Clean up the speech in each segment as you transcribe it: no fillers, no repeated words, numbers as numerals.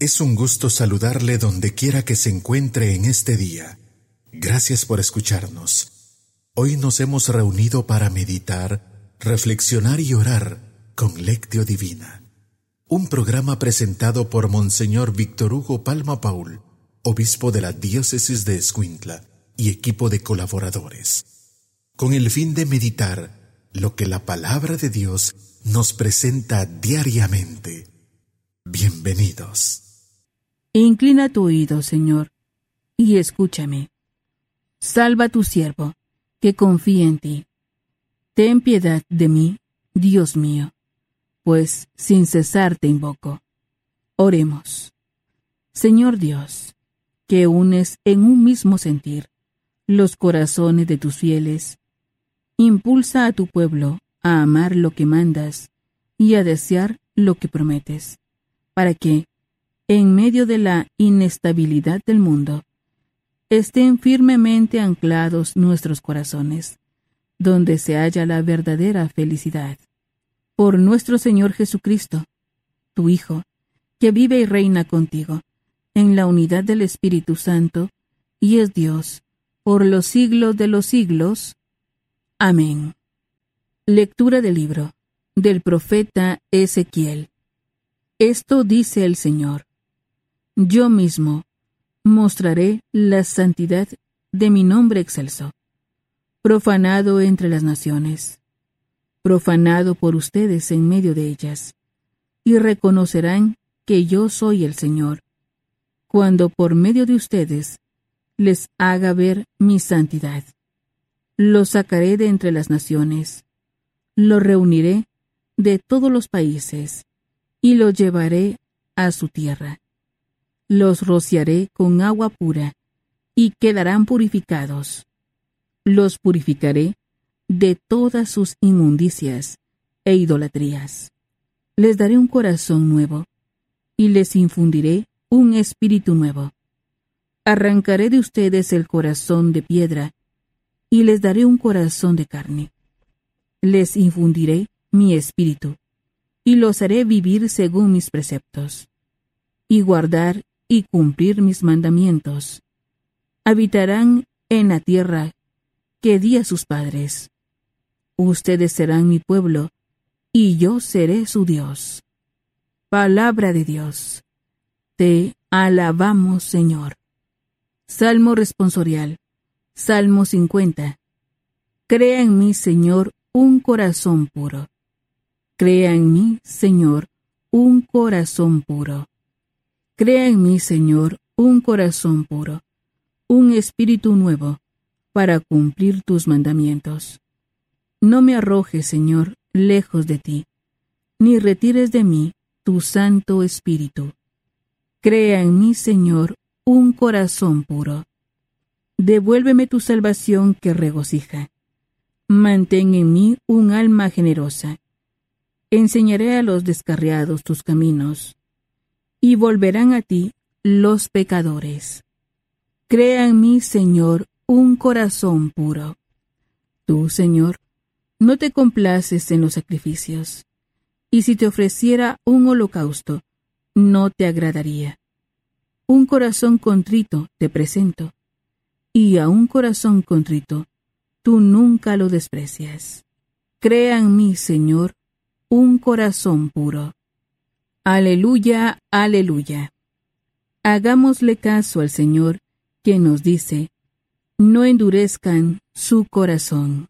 Es un gusto saludarle donde quiera que se encuentre en este día. Gracias por escucharnos. Hoy nos hemos reunido para meditar, reflexionar y orar con Lectio Divina. Un programa presentado por Monseñor Víctor Hugo Palma Paul, obispo de la diócesis de Escuintla y equipo de colaboradores, con el fin de meditar lo que la palabra de Dios nos presenta diariamente. Bienvenidos. Inclina tu oído, Señor, y escúchame. Salva a tu siervo, que confía en ti. Ten piedad de mí, Dios mío, pues sin cesar te invoco. Oremos. Señor Dios, que unes en un mismo sentir los corazones de tus fieles, impulsa a tu pueblo a amar lo que mandas y a desear lo que prometes, para que, en medio de la inestabilidad del mundo, estén firmemente anclados nuestros corazones, donde se halla la verdadera felicidad. Por nuestro Señor Jesucristo, tu Hijo, que vive y reina contigo, en la unidad del Espíritu Santo, y es Dios, por los siglos de los siglos. Amén. Lectura del libro del profeta Ezequiel. Esto dice el Señor: Yo mismo mostraré la santidad de mi nombre excelso, profanado entre las naciones, profanado por ustedes en medio de ellas, y reconocerán que yo soy el Señor, cuando por medio de ustedes les haga ver mi santidad. Los sacaré de entre las naciones, los reuniré de todos los países, y los llevaré a su tierra. Los rociaré con agua pura, y quedarán purificados. Los purificaré de todas sus inmundicias e idolatrías. Les daré un corazón nuevo, y les infundiré un espíritu nuevo. Arrancaré de ustedes el corazón de piedra, y les daré un corazón de carne. Les infundiré mi espíritu, y los haré vivir según mis preceptos, y guardar y cumplir mis mandamientos. Habitarán en la tierra que di a sus padres. Ustedes serán mi pueblo, y yo seré su Dios. Palabra de Dios. Te alabamos, Señor. Salmo responsorial. Salmo 50. Crea en mí, Señor, un corazón puro. Crea en mí, Señor, un corazón puro. Crea en mí, Señor, un corazón puro, un espíritu nuevo, para cumplir tus mandamientos. No me arrojes, Señor, lejos de ti, ni retires de mí tu Santo Espíritu. Crea en mí, Señor, un corazón puro. Devuélveme tu salvación que regocija. Mantén en mí un alma generosa. Enseñaré a los descarriados tus caminos, y volverán a ti los pecadores. Crea en mí, Señor, un corazón puro. Tú, Señor, no te complaces en los sacrificios, y si te ofreciera un holocausto, no te agradaría. Un corazón contrito te presento, y a un corazón contrito tú nunca lo desprecias. Crea en mí, Señor, un corazón puro. Aleluya, aleluya. Hagámosle caso al Señor, que nos dice: no endurezcan su corazón.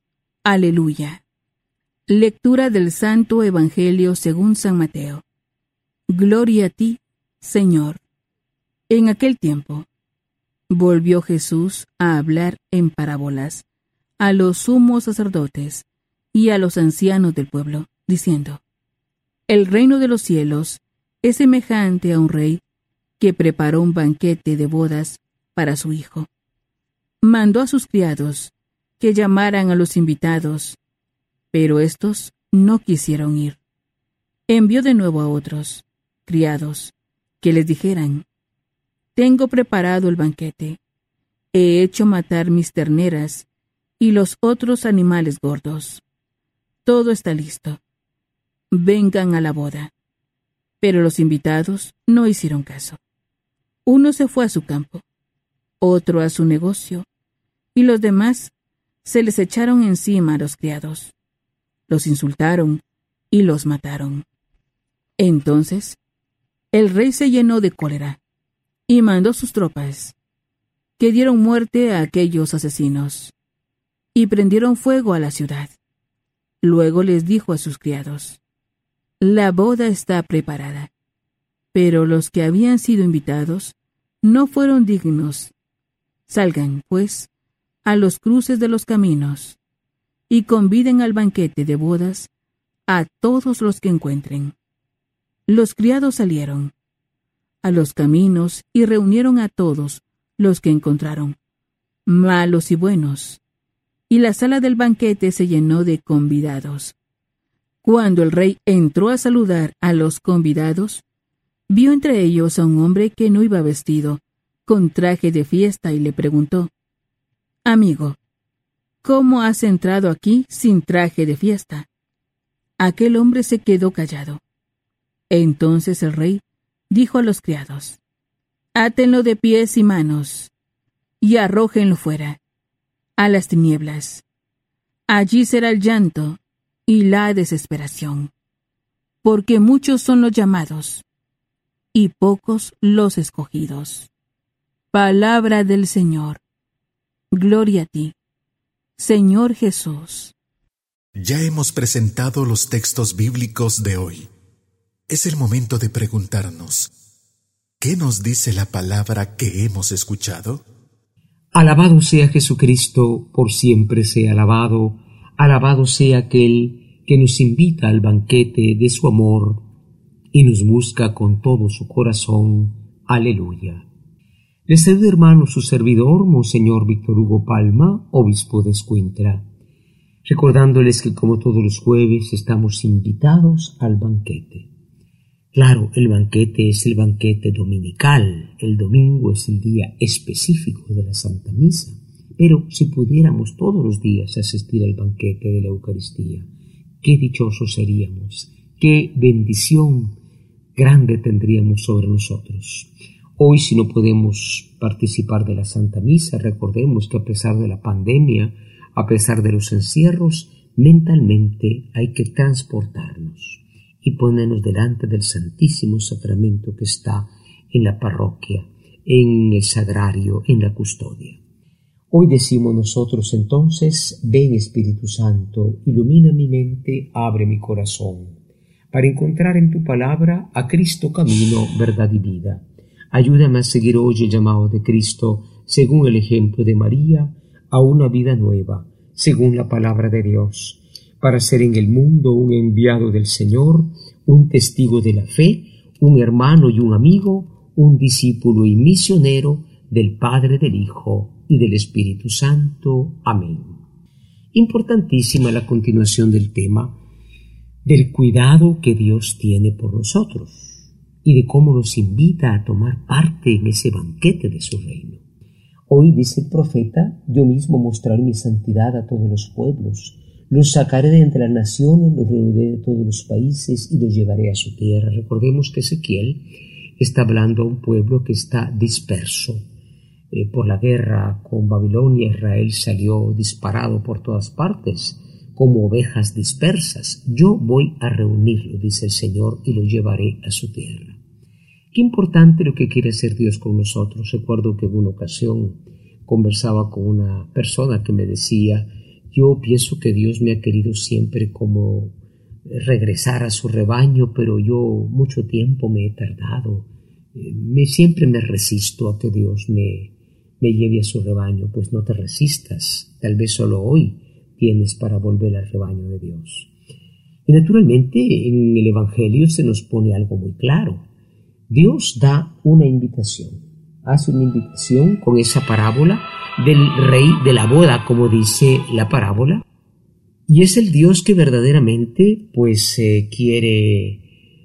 Aleluya. Lectura del Santo Evangelio según San Mateo. Gloria a ti, Señor. En aquel tiempo, volvió Jesús a hablar en parábolas a los sumos sacerdotes y a los ancianos del pueblo, diciendo: El reino de los cielos es semejante a un rey que preparó un banquete de bodas para su hijo. Mandó a sus criados que llamaran a los invitados, pero éstos no quisieron ir. Envió de nuevo a otros criados que les dijeran: Tengo preparado el banquete, he hecho matar mis terneras y los otros animales gordos. Todo está listo. Vengan a la boda. Pero los invitados no hicieron caso. Uno se fue a su campo, otro a su negocio, y los demás se les echaron encima a los criados. Los insultaron y los mataron. Entonces, el rey se llenó de cólera y mandó sus tropas, que dieron muerte a aquellos asesinos y prendieron fuego a la ciudad. Luego les dijo a sus criados: «La boda está preparada, pero los que habían sido invitados no fueron dignos. Salgan, pues, a los cruces de los caminos y conviden al banquete de bodas a todos los que encuentren». Los criados salieron a los caminos y reunieron a todos los que encontraron, malos y buenos, y la sala del banquete se llenó de convidados. Cuando el rey entró a saludar a los convidados, vio entre ellos a un hombre que no iba vestido con traje de fiesta y le preguntó: «Amigo, ¿cómo has entrado aquí sin traje de fiesta?». Aquel hombre se quedó callado. Entonces el rey dijo a los criados: «Átenlo de pies y manos y arrójenlo fuera, a las tinieblas. Allí será el llanto y la desesperación, porque muchos son los llamados y pocos los escogidos». Palabra del Señor. Gloria a ti, Señor Jesús. Ya hemos presentado los textos bíblicos de hoy. Es el momento de preguntarnos: ¿qué nos dice la palabra que hemos escuchado? Alabado sea Jesucristo, por siempre sea alabado. Alabado sea aquel que nos invita al banquete de su amor y nos busca con todo su corazón. Aleluya. Les saluda, hermano, su servidor, Monseñor Víctor Hugo Palma, obispo de Escuintla, recordándoles que como todos los jueves estamos invitados al banquete. Claro, el banquete es el banquete dominical. El domingo es el día específico de la Santa Misa. Pero si pudiéramos todos los días asistir al banquete de la Eucaristía, qué dichosos seríamos, qué bendición grande tendríamos sobre nosotros. Hoy, si no podemos participar de la Santa Misa, recordemos que a pesar de la pandemia, a pesar de los encierros, mentalmente hay que transportarnos y ponernos delante del Santísimo Sacramento que está en la parroquia, en el sagrario, en la custodia. Hoy decimos nosotros entonces: ven Espíritu Santo, ilumina mi mente, abre mi corazón, para encontrar en tu palabra a Cristo camino, verdad y vida. Ayúdame a seguir hoy el llamado de Cristo, según el ejemplo de María, a una vida nueva, según la palabra de Dios, para ser en el mundo un enviado del Señor, un testigo de la fe, un hermano y un amigo, un discípulo y misionero del Padre, del Hijo y del Espíritu Santo. Amén. Importantísima la continuación del tema del cuidado que Dios tiene por nosotros y de cómo nos invita a tomar parte en ese banquete de su reino. Hoy, dice el profeta: yo mismo mostraré mi santidad a todos los pueblos, los sacaré de entre las naciones, los reuniré de todos los países y los llevaré a su tierra. Recordemos que Ezequiel está hablando a un pueblo que está disperso. Por la guerra con Babilonia, Israel salió disparado por todas partes, como ovejas dispersas. Yo voy a reunirlo, dice el Señor, y lo llevaré a su tierra. Qué importante lo que quiere hacer Dios con nosotros. Recuerdo que en una ocasión conversaba con una persona que me decía: yo pienso que Dios me ha querido siempre como regresar a su rebaño, pero yo mucho tiempo me he tardado. Siempre me resisto a que Dios me lleve a su rebaño. Pues no te resistas, tal vez solo hoy tienes para volver al rebaño de Dios. Y naturalmente en el Evangelio se nos pone algo muy claro. Dios da una invitación, hace una invitación con esa parábola del rey de la boda, como dice la parábola, y es el Dios que verdaderamente quiere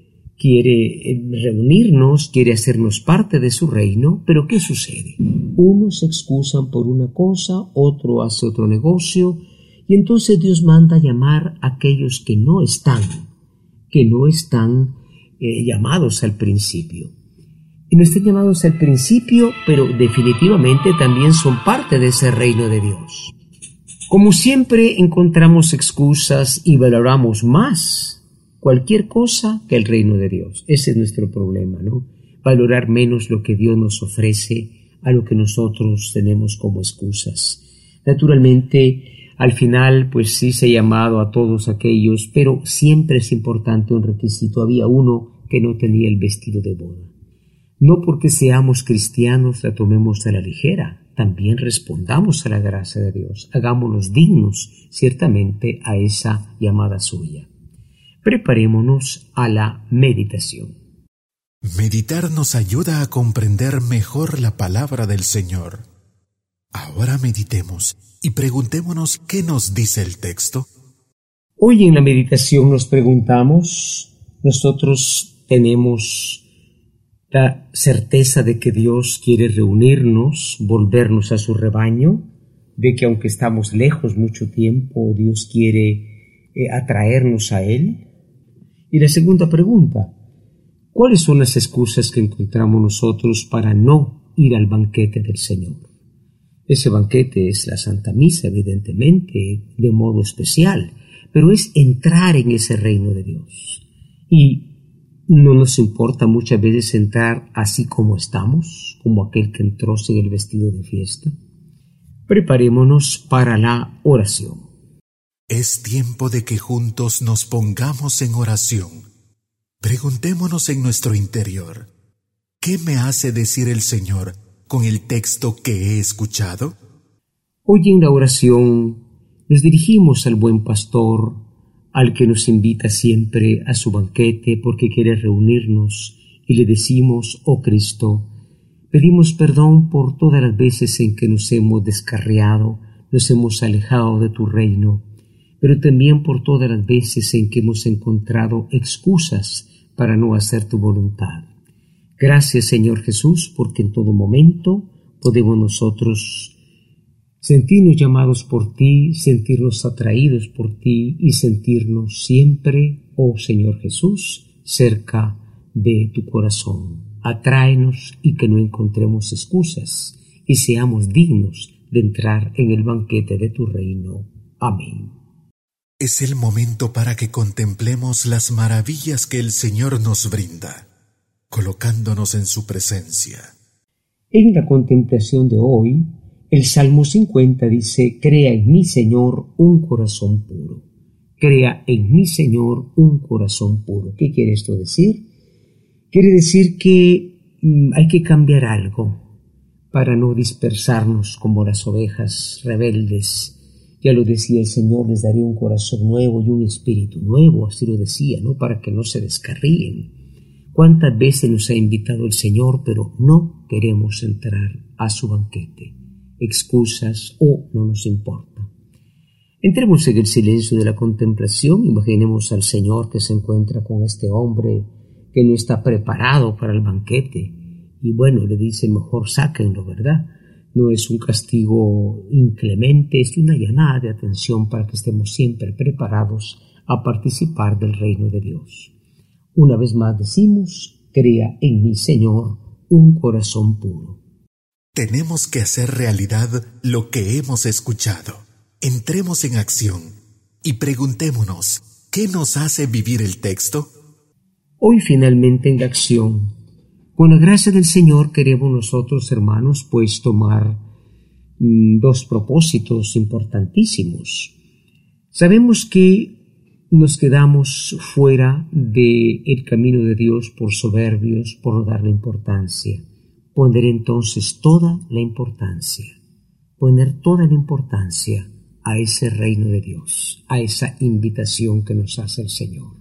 reunirnos, quiere hacernos parte de su reino. Pero ¿qué sucede? Unos se excusan por una cosa, otro hace otro negocio, y entonces Dios manda llamar a aquellos que no están llamados al principio. Y no están llamados al principio, pero definitivamente también son parte de ese reino de Dios. Como siempre encontramos excusas y valoramos más cualquier cosa que el reino de Dios. Ese es nuestro problema, ¿no? Valorar menos lo que Dios nos ofrece a lo que nosotros tenemos como excusas. Naturalmente, al final, pues sí se ha llamado a todos aquellos, pero siempre es importante un requisito. Había uno que no tenía el vestido de boda. No porque seamos cristianos la tomemos a la ligera, también respondamos a la gracia de Dios, hagámonos dignos ciertamente a esa llamada suya. Preparémonos a la meditación. Meditar nos ayuda a comprender mejor la palabra del Señor. Ahora meditemos y preguntémonos qué nos dice el texto. Hoy en la meditación nos preguntamos, nosotros tenemos la certeza de que Dios quiere reunirnos, volvernos a su rebaño, de que aunque estamos lejos mucho tiempo, Dios quiere atraernos a Él. Y la segunda pregunta, ¿cuáles son las excusas que encontramos nosotros para no ir al banquete del Señor? Ese banquete es la Santa Misa, evidentemente, de modo especial, pero es entrar en ese reino de Dios. Y no nos importa muchas veces entrar así como estamos, como aquel que entró sin el vestido de fiesta. Preparémonos para la oración. Es tiempo de que juntos nos pongamos en oración. Preguntémonos en nuestro interior, ¿qué me hace decir el Señor con el texto que he escuchado? Hoy en la oración nos dirigimos al buen pastor, al que nos invita siempre a su banquete porque quiere reunirnos, y le decimos, oh Cristo, pedimos perdón por todas las veces en que nos hemos descarriado, nos hemos alejado de tu reino, pero también por todas las veces en que hemos encontrado excusas para no hacer tu voluntad. Gracias, Señor Jesús, porque en todo momento podemos nosotros sentirnos llamados por ti, sentirnos atraídos por ti y sentirnos siempre, oh Señor Jesús, cerca de tu corazón. Atráenos y que no encontremos excusas y seamos dignos de entrar en el banquete de tu reino. Amén. Es el momento para que contemplemos las maravillas que el Señor nos brinda, colocándonos en su presencia. En la contemplación de hoy, el Salmo 50 dice, crea en mí, Señor, un corazón puro. Crea en mí, Señor, un corazón puro. ¿Qué quiere esto decir? Quiere decir que hay que cambiar algo para no dispersarnos como las ovejas rebeldes. Ya lo decía el Señor, les daré un corazón nuevo y un espíritu nuevo, así lo decía, ¿no? Para que no se descarríen. ¿Cuántas veces nos ha invitado el Señor, pero no queremos entrar a su banquete? Excusas o no nos importa. Entremos en el silencio de la contemplación, imaginemos al Señor que se encuentra con este hombre que no está preparado para el banquete y bueno, le dice mejor sáquenlo, ¿verdad? No es un castigo inclemente, es una llamada de atención para que estemos siempre preparados a participar del reino de Dios. Una vez más decimos, crea en mí, Señor, un corazón puro. Tenemos que hacer realidad lo que hemos escuchado. Entremos en acción y preguntémonos, ¿qué nos hace vivir el texto? Hoy finalmente en la acción, con la gracia del Señor queremos nosotros, hermanos, pues tomar dos propósitos importantísimos. Sabemos que nos quedamos fuera del camino de Dios por soberbios, por no darle importancia. Poner entonces toda la importancia, poner toda la importancia a ese reino de Dios, a esa invitación que nos hace el Señor.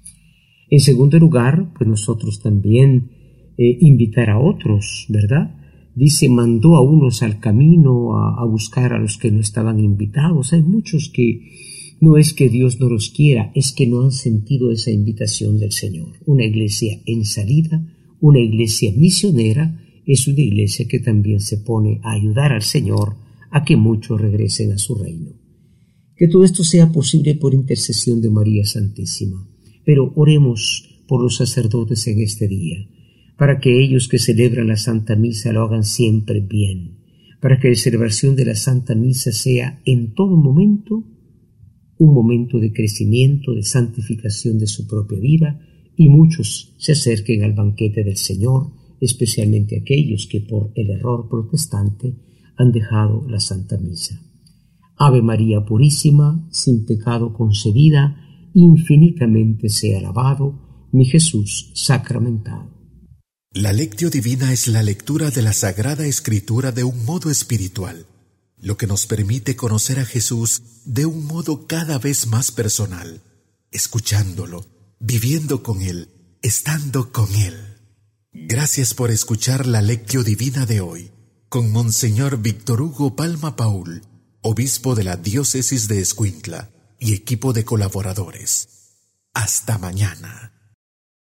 En segundo lugar, pues nosotros también invitar a otros, ¿verdad? Dice, mandó a unos al camino a buscar a los que no estaban invitados. Hay muchos que no es que Dios no los quiera, es que no han sentido esa invitación del Señor. Una iglesia en salida, una iglesia misionera, es una iglesia que también se pone a ayudar al Señor a que muchos regresen a su reino. Que todo esto sea posible por intercesión de María Santísima. Pero oremos por los sacerdotes en este día, para que ellos que celebran la Santa Misa lo hagan siempre bien, para que la celebración de la Santa Misa sea en todo momento un momento de crecimiento, de santificación de su propia vida, y muchos se acerquen al banquete del Señor, especialmente aquellos que por el error protestante han dejado la Santa Misa. Ave María Purísima, sin pecado concebida, infinitamente sea alabado, mi Jesús sacramentado. La Lectio Divina es la lectura de la Sagrada Escritura de un modo espiritual, lo que nos permite conocer a Jesús de un modo cada vez más personal, escuchándolo, viviendo con Él, estando con Él. Gracias por escuchar la Lectio Divina de hoy, con Monseñor Víctor Hugo Palma Paul, obispo de la Diócesis de Escuintla y equipo de colaboradores. Hasta mañana.